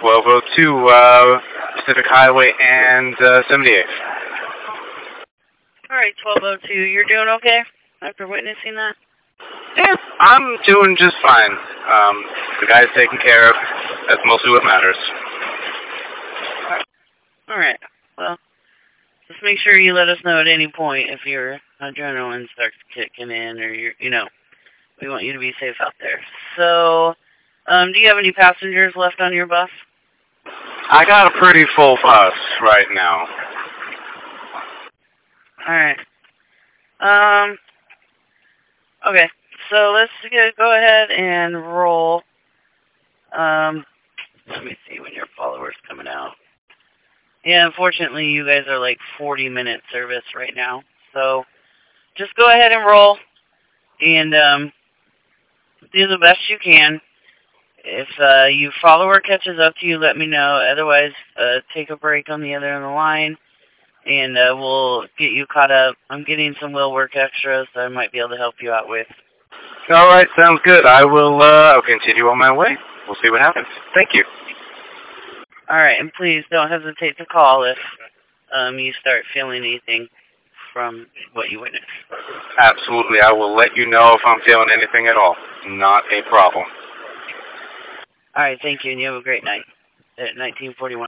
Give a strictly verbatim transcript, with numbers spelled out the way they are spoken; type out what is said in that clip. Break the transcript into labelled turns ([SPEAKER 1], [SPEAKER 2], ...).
[SPEAKER 1] twelve oh two uh, Pacific Highway and uh, seventy-eighth.
[SPEAKER 2] All right, twelve oh two. You're doing okay after witnessing that?
[SPEAKER 1] Yeah, I'm doing just fine. Um, the guy's taken care of. That's mostly what matters.
[SPEAKER 2] All right. Well, just make sure you let us know at any point if your adrenaline starts kicking in, or you're, you know, we want you to be safe out there. So, um, do you have any passengers left on your bus?
[SPEAKER 1] I got a pretty full bus right now.
[SPEAKER 2] All right. Um. Okay. So let's get, go ahead and roll. Um. Let me see when your follower's coming out. Yeah, unfortunately, you guys are like forty minute service right now. So just go ahead and roll and um, do the best you can. If uh, your follower catches up to you, let me know. Otherwise, uh, take a break on the other end of the line, and uh, we'll get you caught up. I'm getting some will work extras that I might be able to help you out with.
[SPEAKER 1] All right, sounds good. I will uh, I'll continue on my way. We'll see what happens. Thank you.
[SPEAKER 2] All right, and please don't hesitate to call if um, you start feeling anything from what you witnessed.
[SPEAKER 1] Absolutely. I will let you know if I'm feeling anything at all. Not a problem.
[SPEAKER 2] All right, thank you, and you have a great night at nineteen forty-one.